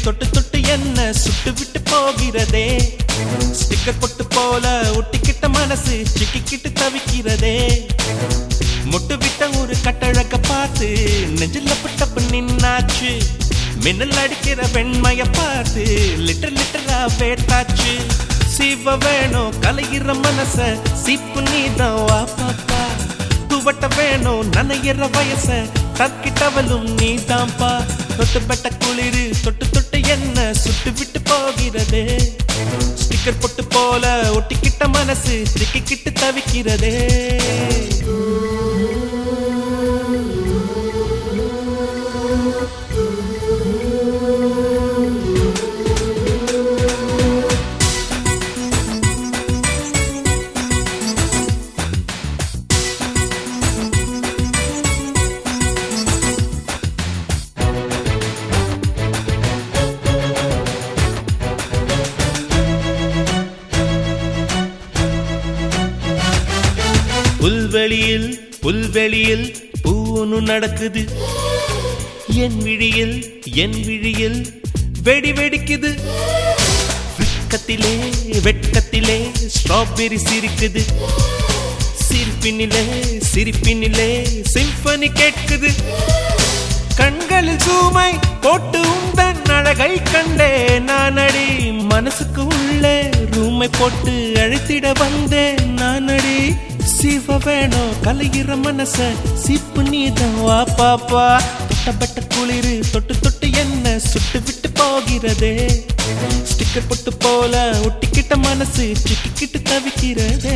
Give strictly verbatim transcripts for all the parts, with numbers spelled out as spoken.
தொட்டு தொட்டு என்ன சுட்டு விட்டு போகிறதே. ஸ்டிக்கர் பொட்டு போல ஒட்டிக்கிட்ட மனசு சிக்கிக்கிட்டு தவிக்கிறதே. முட்டு விட்ட ஒரு கட்டழக பார்த்து நெஞ்சில பட்டப்பு நின்னாச்சு. மின்னல் அடிக்கிற வெண்மைய பார்த்து லிட்டர் லிட்டரா வேட்டாச்சு. சீவ வேணும் கலையிற மனச சீப்பு நீதான் வா பாப்பா. துவட்ட வேணும் நனையிற வயச தக்கிட்டவளும் நீதான்பா. தொட்டு பெட்ட குளிரு தொட்டு தொட்டு என்ன சுட்டு விட்டு போகிறதே. ஸ்டிக்கர் பொட்டு போல ஒட்டிக்கிட்ட மனசு சிக்கிக்கிட்டு தவிக்கிறதே. புல்வெளியில் புல்வெளியில் பூனு நடக்குது. என் விழியில் என் விழியில் வெடி வெடிக்குது. வெட்கத்திலே வெட்கத்திலே ஸ்ட்ராபெரி சிரிக்குது. சிரிப்பினிலே சிரிப்பினிலே சிம்பனி கேட்குது. கண்களில் சூமை போட்டு உந்தன் அழகை கண்டே நானடி. மனசுக்கு உள்ளே ரூமை போட்டு அழைத்திட வந்தேன் நானடி. சீவ வேணும் கலையிற மனச சீப்பு நீதான் வா பாப்பா. தொட்டப்பட்ட குளிரு தொட்டு தொட்டு என்ன சுட்டு விட்டு போகிறதே. ஸ்டிக்கர் பொட்டு போல ஒட்டிக்கிட்ட மனசு சிக்கிக்கிட்டு தவிக்கிறதே.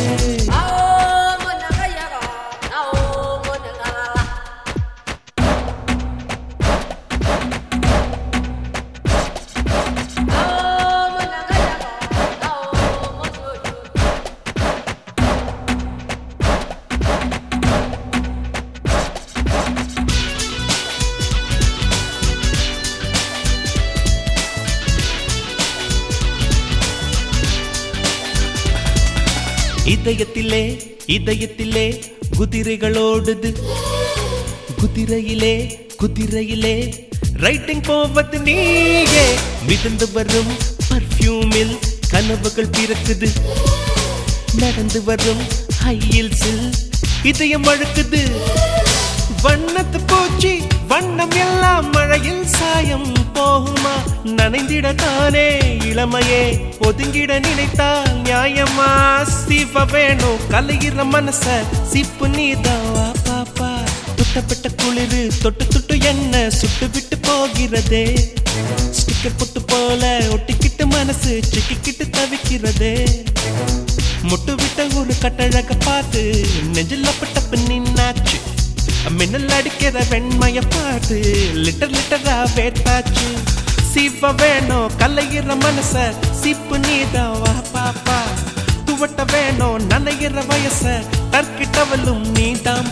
இதயத்திலே இதயத்திலே குதிரைகள் ஓடுது. குதிரையிலே குதிரையிலே ரைட்டிங் போவது நீயே. மிதந்து வரும் பர்ஃபியூமில் கனவுகள் பிறக்குது. நடந்து வரும் ஹையில்ஸில் இதயம் அழுக்குது. வண்ணத்து பூச்சி வண்ணம் எல்லாம் மழையில் சாயம் போகுமா. நனைந்திட தானே இளமையே ஒதுங்கிட நினைத்தால் நியாயமா. சீவ வேணும் கலையிற மனச சீப்பு நீதான் வா பாப்பா. தொட்டப்பட்ட குளிரு தொட்டு தொட்டு என்ன சுட்டு விட்டு போகிறதே. ஸ்டிக்கர் பொட்டு போல ஒட்டிக்கிட்டு மனசு சிக்கிக்கிட்டு தவிக்கிறதே. முட்டு விட்ட ஒரு கட்டழக பார்த்து நெஞ்சில பட்டப்பு நின்னாச்சு. மின்னல் அடிக்கிற வெண்மைய பார்த்து லிட்டர் லிட்டரா வேட்டாச்சு. சீவ வேணும் கலையிற மனச சீப்பு நீதான் வா பாப்பா. துவட்ட வேணும் நனையிற வயச தற்கிட்டவளும் நீதான்.